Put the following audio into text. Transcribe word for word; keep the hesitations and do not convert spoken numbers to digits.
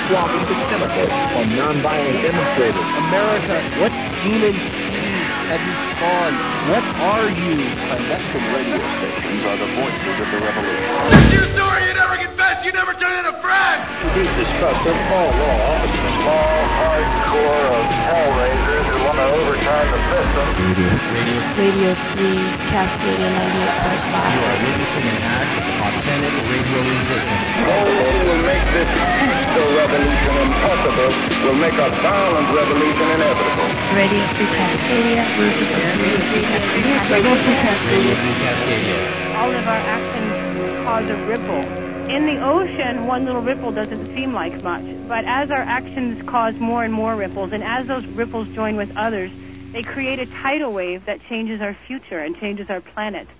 swabbing the chemicals on nonviolent demonstrators. America, what demon seed have you spawned? What are you? Clandestine radio stations are the voices of the revolution. It's your story, you never confess, you never turn in a friend! Deep distrust of all law. Small, hardcore of hellraisers who want to overturn the system. Radio. Radio. Radio three, Cascadia ninety-eight point five. You are witnessing an act of authentic radio resistance. No one will make this peaceful revolution impossible, will make a violent revolution inevitable. Radio Free Cascadia. Radio Free Cascadia. Radio Free Cascadia. Radio Free Cascadia. All of our actions cause a ripple. In the ocean, one little ripple doesn't seem like much, but as our actions cause more and more ripples, and as those ripples join with others, they create a tidal wave that changes our future and changes our planet.